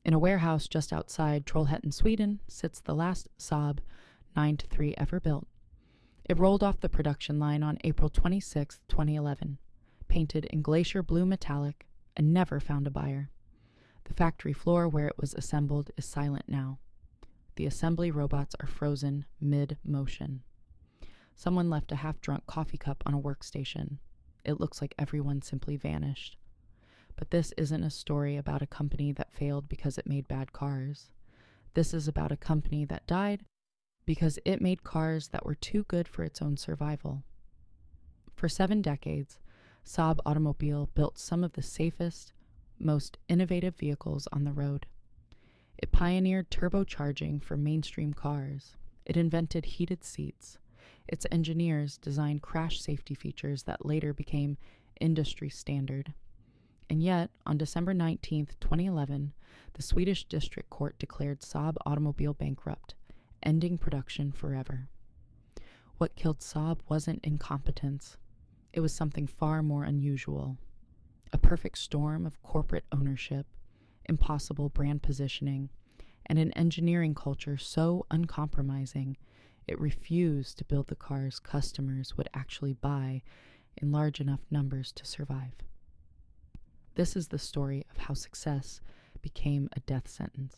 In a warehouse just outside Trollhättan, Sweden, sits the last Saab 9-3 ever built. It rolled off the production line on April 26, 2011, painted in glacier blue metallic, and never found a buyer. The factory floor where it was assembled is silent now. The assembly robots are frozen mid-motion. Someone left a half-drunk coffee cup on a workstation. It looks like everyone simply vanished. But this isn't a story about a company that failed because it made bad cars. This is about a company that died because it made cars that were too good for its own survival. For 7 decades, Saab Automobile built some of the safest, most innovative vehicles on the road. It pioneered turbocharging for mainstream cars. It invented heated seats. Its engineers designed crash safety features that later became industry standard. And yet, on December 19, 2011, the Swedish District Court declared Saab Automobile bankrupt, ending production forever. What killed Saab wasn't incompetence. It was something far more unusual. A perfect storm of corporate ownership, impossible brand positioning, and an engineering culture so uncompromising it refused to build the cars customers would actually buy in large enough numbers to survive. This is the story of how success became a death sentence.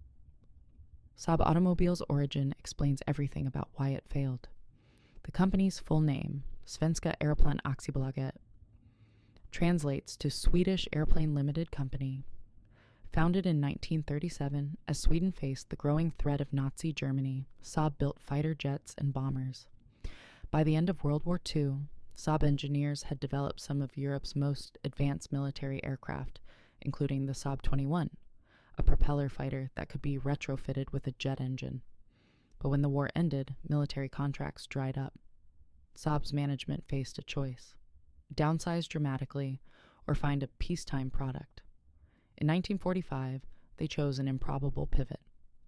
Saab Automobile's origin explains everything about why it failed. The company's full name, Svenska Airplan Aktiebolaget, translates to Swedish Airplane Limited Company. Founded in 1937, as Sweden faced the growing threat of Nazi Germany, Saab built fighter jets and bombers. By the end of World War II, Saab engineers had developed some of Europe's most advanced military aircraft, including the Saab 21, a propeller fighter that could be retrofitted with a jet engine. But when the war ended, military contracts dried up. Saab's management faced a choice: downsize dramatically or find a peacetime product. In 1945, they chose an improbable pivot.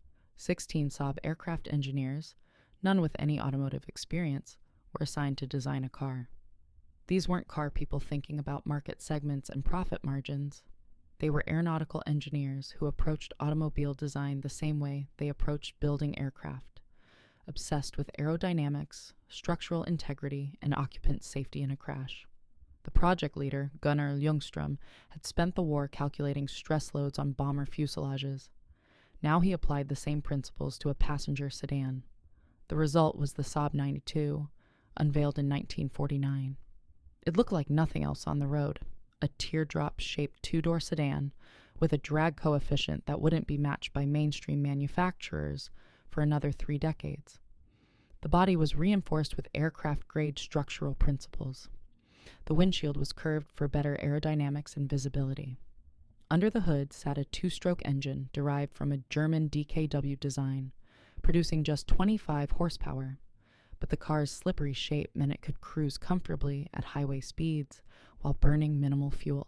16 Saab aircraft engineers, none with any automotive experience, were assigned to design a car. These weren't car people thinking about market segments and profit margins. They were aeronautical engineers who approached automobile design the same way they approached building aircraft, obsessed with aerodynamics, structural integrity, and occupant safety in a crash. The project leader, Gunnar Ljungström, had spent the war calculating stress loads on bomber fuselages. Now he applied the same principles to a passenger sedan. The result was the Saab 92, unveiled in 1949. It looked like nothing else on the road, a teardrop-shaped 2-door sedan with a drag coefficient that wouldn't be matched by mainstream manufacturers for another 3 decades. The body was reinforced with aircraft-grade structural principles. The windshield was curved for better aerodynamics and visibility. Under the hood sat a 2-stroke engine derived from a German DKW design, producing just 25 horsepower. But the car's slippery shape meant it could cruise comfortably at highway speeds while burning minimal fuel.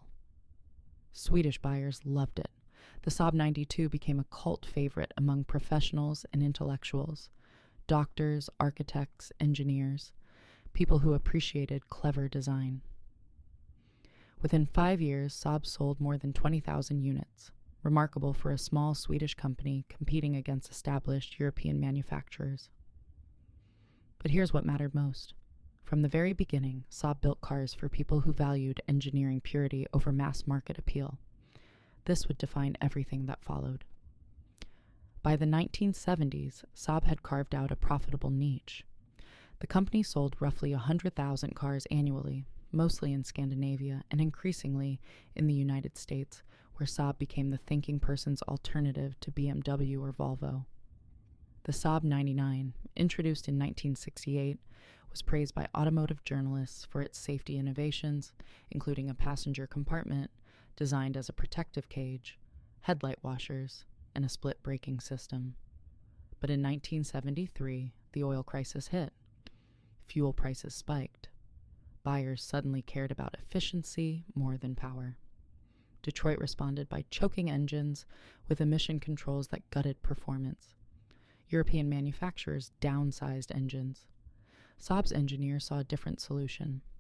Swedish buyers loved it. The Saab 92 became a cult favorite among professionals and intellectuals, doctors, architects, engineers, people who appreciated clever design. Within 5 years, Saab sold more than 20,000 units, remarkable for a small Swedish company competing against established European manufacturers. But here's what mattered most. From the very beginning, Saab built cars for people who valued engineering purity over mass market appeal. This would define everything that followed. By the 1970s, Saab had carved out a profitable niche. The company sold roughly 100,000 cars annually, mostly in Scandinavia and increasingly in the United States, where Saab became the thinking person's alternative to BMW or Volvo. The Saab 99, introduced in 1968, was praised by automotive journalists for its safety innovations, including a passenger compartment designed as a protective cage, headlight washers, and a split braking system. But in 1973, the oil crisis hit. Fuel prices spiked. Buyers suddenly cared about efficiency more than power. Detroit responded by choking engines with emission controls that gutted performance. European manufacturers downsized engines. Saab's engineers saw a different solution: